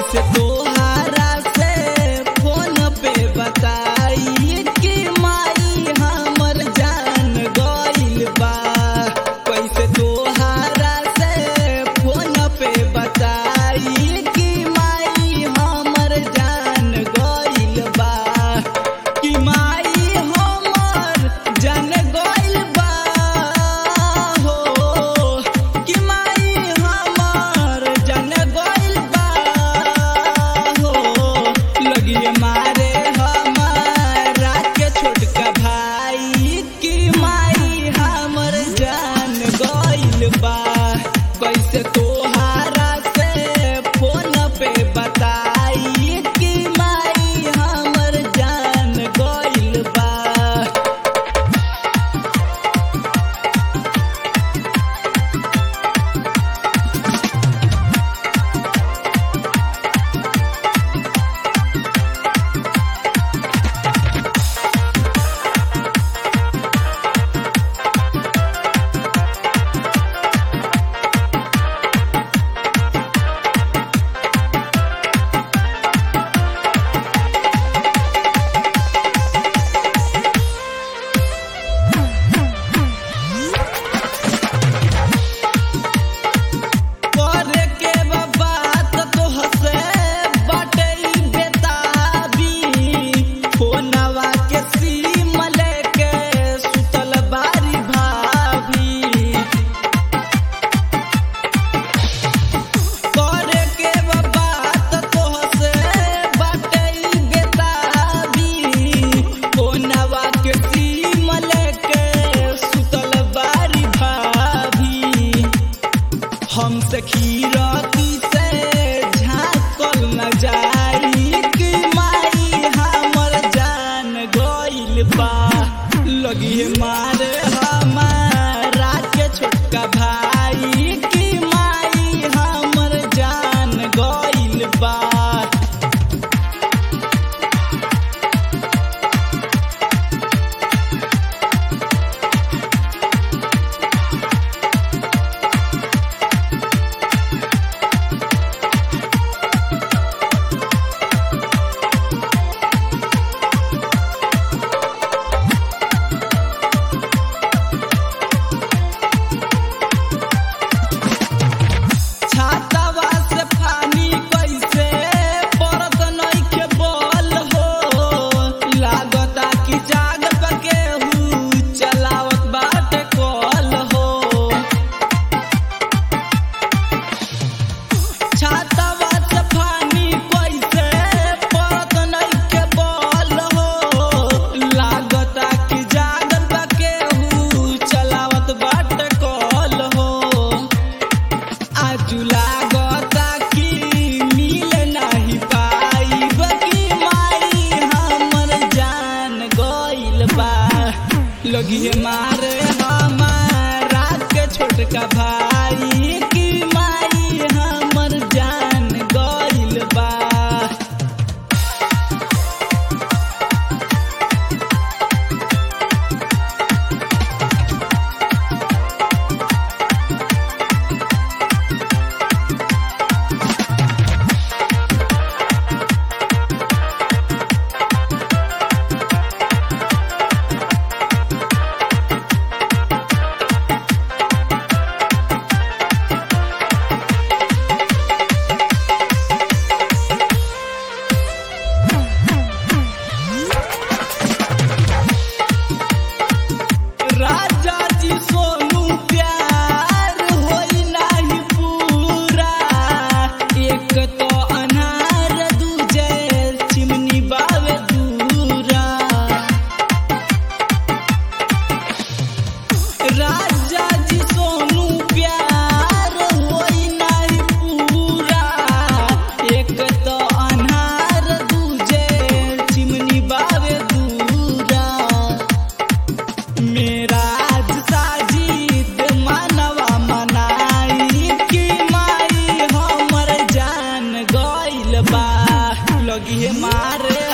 कैसे तोहारा से फोन पे बताई कि माई हमर जान गइल बा। कैसे तोहारा से फोन पे बताई कि माई हमर जान गइल बा। कि माई हमर जान गइल बा हो, कि माई हमर जान गइल बा हो। लगिए मारे हमारा के छोटका भाई कि माई हमर जान गइल बा। कैसे तोहारा से फोन पे बताई कि माई हमर जान गइल बा। करे के बात तोहसे बाटे बेताबी, फोनवा के सिम लेके सुतल बारी भाभी। करे के बात तोहसे बाटे बेताबी, फोनवा के सिम लेके सुतल बारी भाभी। हमसे खीरती से झाँकल न जाई कि माई हमर जान गइल बा। लगी मारे हमारा के छोटका भाई कि माई हमर जान गइल बा। छातावा से पानी कैसे परत नइखे बल हो, लागता कि जाग पे केहू चलावत बाटे कल हो। छातावा से पानी कैसे परत नइखे बल हो, लागता कि जाग पे केहू चलावत बाटे कल हो। आजू लागता कि मिल नहीं पाइब कि माई हमर जान गइल बा। लगिए मारे हमारा के छोटका भाई कि माई हमर जान गइल बा। राजा जी सोनू प्यार होई नाही पूरा, एक तो अनार दूजे चिमनी बावे दूरा। राजा जी सोनू प्यार होई नाही पूरा, एक तो अनार दूजे चिमनी बावे दूरा। मेरा आज साजिद मानवा मनाई कि माई हमर जान गइल बा। लगी मारे